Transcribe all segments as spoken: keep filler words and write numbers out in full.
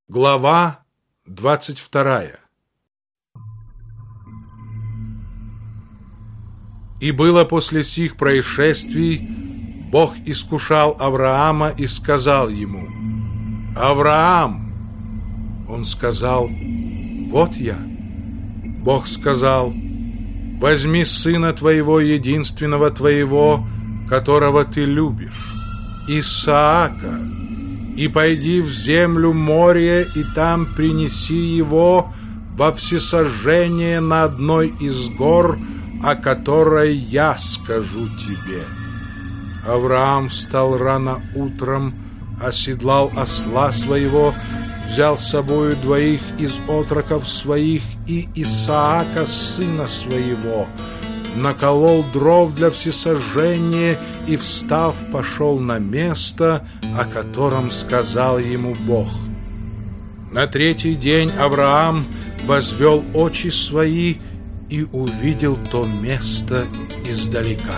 Глава двадцать вторая. И было после сих происшествий, Бог искушал Авраама и сказал ему: «Авраам!» Он сказал: «Вот я». Бог сказал: «Возьми сына твоего, единственного твоего, которого ты любишь, Исаака, и пойди в землю Мория, и там принеси его во всесожжение на одной из гор, о которой я скажу тебе». Авраам встал рано утром, оседлал осла своего, взял с собою двоих из отроков своих и Исаака, сына своего, наколол дров для всесожжения и, встав, пошел на место, о котором сказал ему Бог. На третий день Авраам возвел очи свои и увидел то место издалека.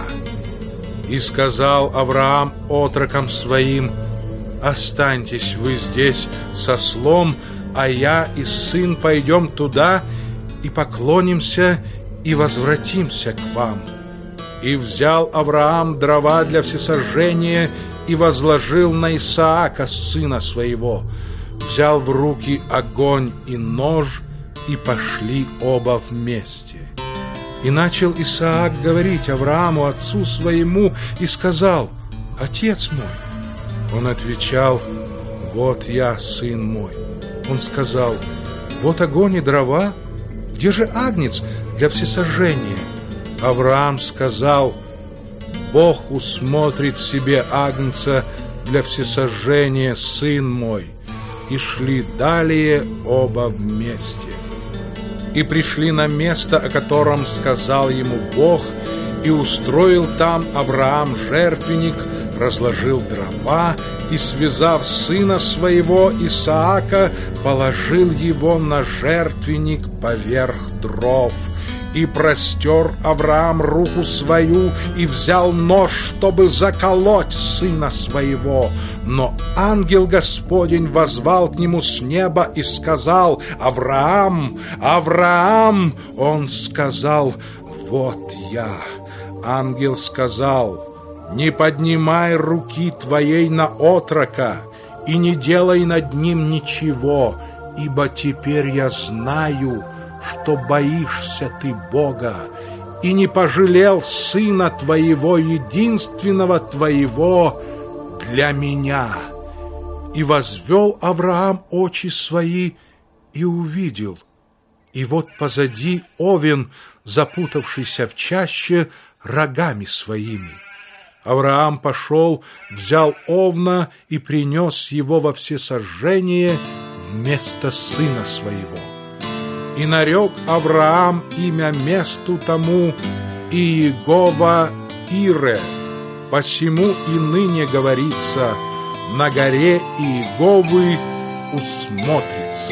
И сказал Авраам отрокам своим: «Останьтесь вы здесь с ослом, а я и сын пойдем туда и поклонимся и возвратимся к вам». И взял Авраам дрова для всесожжения и возложил на Исаака, сына своего, взял в руки огонь и нож, и пошли оба вместе. И начал Исаак говорить Аврааму, отцу своему, и сказал: «Отец мой». Он отвечал: «Вот я, сын мой». Он сказал: «Вот огонь и дрова, где же агнец для всесожжения?» Авраам сказал: «Бог усмотрит себе агнца для всесожжения, сын мой». И шли далее оба вместе. И пришли на место, о котором сказал ему Бог, и устроил там Авраам жертвенник, разложил дрова и, связав сына своего Исаака, положил его на жертвенник поверх дров. И простер Авраам руку свою и взял нож, чтобы заколоть сына своего. Но ангел Господень воззвал к нему с неба и сказал: «Авраам! Авраам!» Он сказал: «Вот я». Ангел сказал: «Не поднимай руки твоей на отрока и не делай над ним ничего, ибо теперь я знаю, что боишься ты Бога, и не пожалел сына твоего, единственного твоего, для меня». И возвел Авраам очи свои и увидел, и вот позади овен, запутавшийся в чаще рогами своими. Авраам пошел, взял овна и принес его во всесожжение вместо сына своего. И нарек Авраам имя месту тому Иегова Ире. Посему и ныне говорится: на горе Иеговы усмотрится.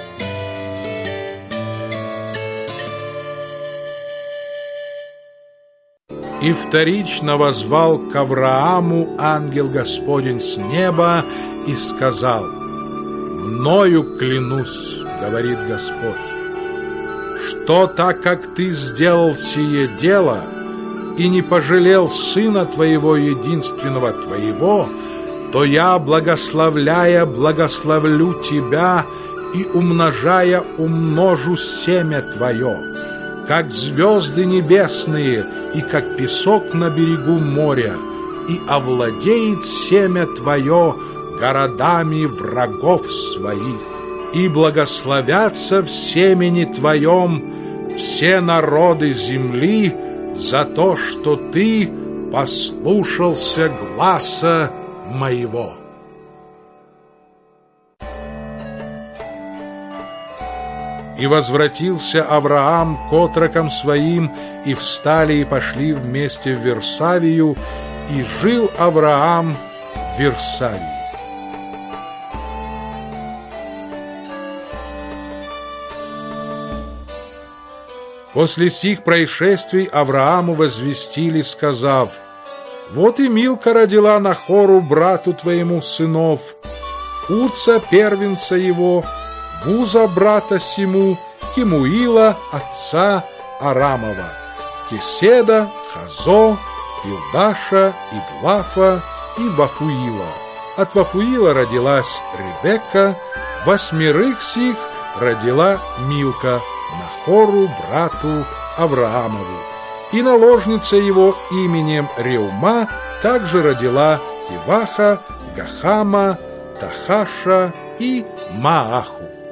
И вторично воззвал к Аврааму ангел Господень с неба и сказал: «Мною клянусь, говорит Господь, что так как ты сделал сие дело и не пожалел сына твоего, единственного твоего, то я, благословляя, благословлю тебя и, умножая, умножу семя твое, как звезды небесные и как песок на берегу моря, и овладеет семя твое городами врагов своих. И благословятся в семени твоем все народы земли за то, что ты послушался гласа моего». И возвратился Авраам к отрокам своим, и встали и пошли вместе в Версавию, и жил Авраам в Версавии. После сих происшествий Аврааму возвестили, сказав: «Вот и Милка родила Нахору, брату твоему, сынов, Уца, первенца его, Вуза, брата сему, Кимуила, отца Арамова, Кеседа, Хазо, Илдаша, Идлафа и Вафуила. От Вафуила родилась Ребекка, восьмерых сих родила Милка, Нахору, брату Авраамову. И наложница его именем Реума также родила Тиваха, Гахама, Тахаша и Мааху.